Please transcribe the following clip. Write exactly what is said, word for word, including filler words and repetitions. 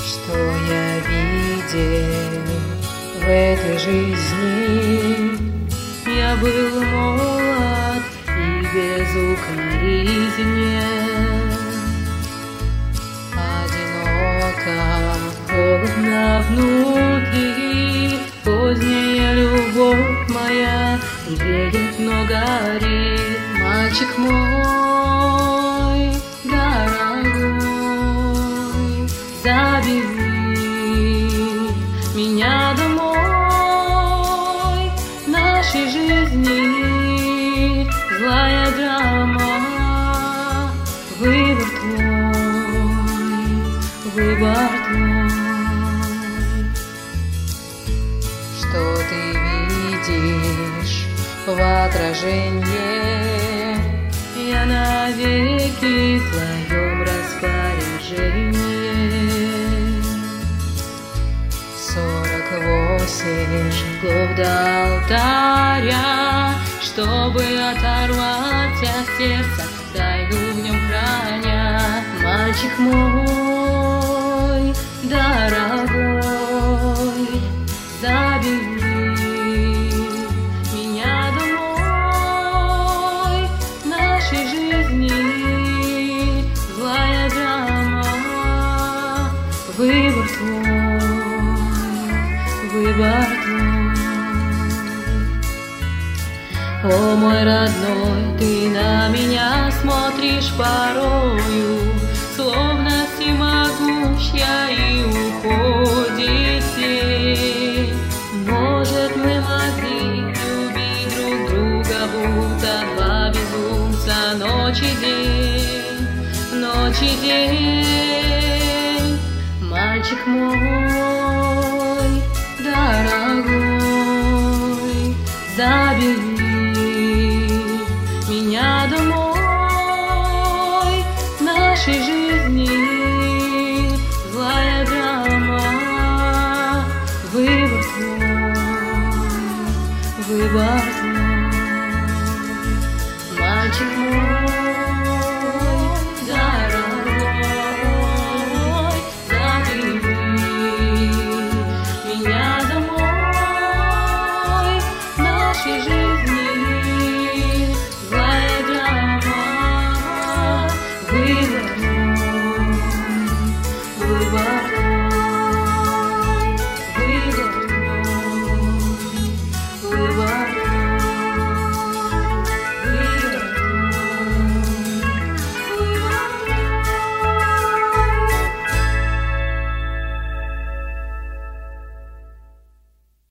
Что я видел в этой жизни? Я был молод и безукоризнен, одиноко, холодно внутри. Поздняя любовь моя греет, но горит. Мальчик мой дорогой, забери меня домой. В нашей жизни злая драма. Выбор твой, выбор твой. Что ты видишь в отражении? Я навеки в твоем распоряжении. Сорок восемь шагов до алтаря, чтобы оторвать от сердца тайну в нем храня. Мальчик мой дорогой, забери меня домой. В нашей жизни злая драма. Выбор твой, выбор твой. О, мой родной, ты на меня смотришь порою, словно всемогущая, и уходит тень. Может, мы могли любить друг друга, будто два безумца, ночь и день, ночь и день. Мальчик мой дорогой, забери меня домой. В нашей жизни злая драма. Выбор твой, выбор твой. Мальчик мой